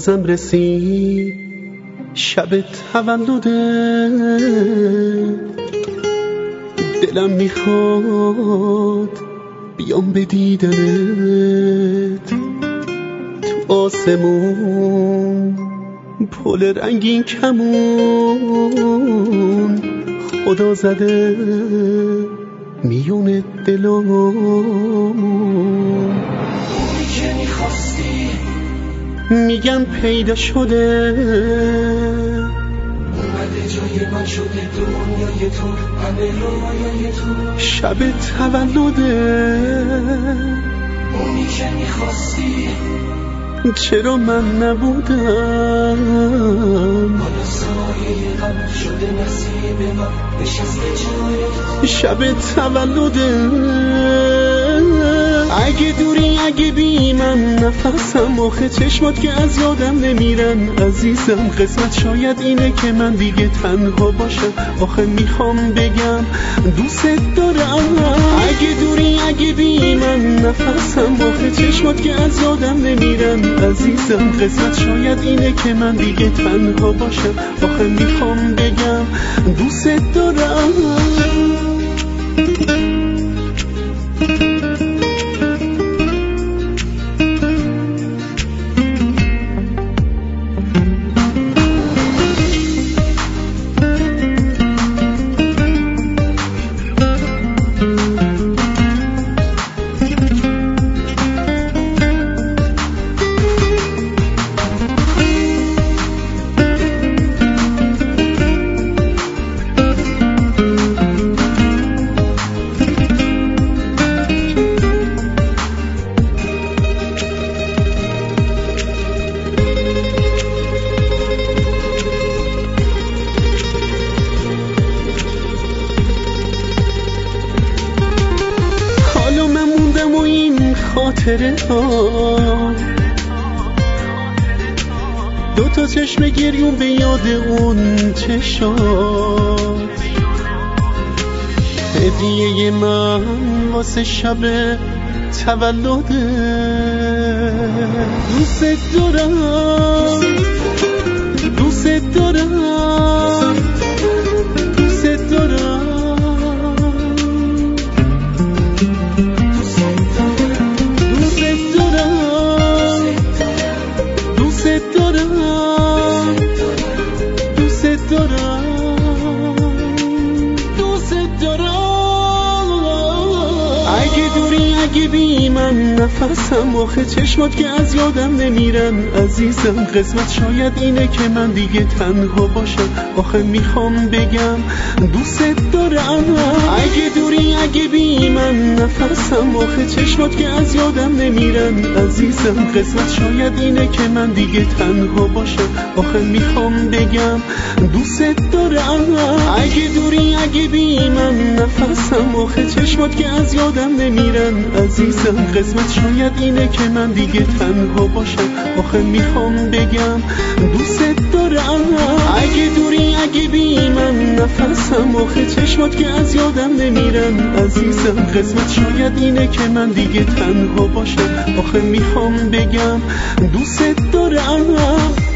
بازم رسید شب تولدت، دلم میخواد بیام به دیدنت. تو آسمون پل رنگین کمون خدا زده میون دلامون. اونی که میخواستی میگن پیدا شده، اومده جای من شده دنیای تو، همه رویای تو. شب تولده اونی که میخواستی چرا من نبودم؟ حالا سایه غم شده نصیب من، نشسته جای تو. شب تولده اگه دوری اگه بی من نفسم، آخه چشمات که از یادم نمیرن عزیزم. قسمت شاید اینه که من دیگه تنها باشم، آخه میخوام بگم دوست دارم. اگه دوری اگه بی من نفسم، آخه چشمات که از یادم نمیرن عزیزم. قسمت شاید اینه که من دیگه تنها باشم، آخه میخوام بگم دوست دارم. خاطره ها دوتا چشم گریون به یاد اون چشات، هدیه من واسه شب تولده. دوست دارم دوست دارم دوست دارم اگه بی من نفسم، آخه چشمات که از یادم نمیرن عزیزم. قسمت شاید اینه که من دیگه تنها باشم، آخه میخوام بگم دوست دارم. اگه دوری اگه بی من نفسم، آخه چشمات که از یادم نمیرن عزیزم. قسمت شاید اینه که من دیگه تنها باشم، آخه میخوام بگم دوست دارم. اگه دوری اگه بی من نفسم، آخه چشمات که از یادم نمیرن عزیزم. قسمت شاید اینه که من دیگه تنها باشم، آخه میخوام بگم دوست دارم. اگه دوری اگه بی من نفسم، آخه چشمات که از یادم نمیرن عزیزم. قسمت شاید اینه که من دیگه تنها باشم، آخه میخوام بگم دوست دارم.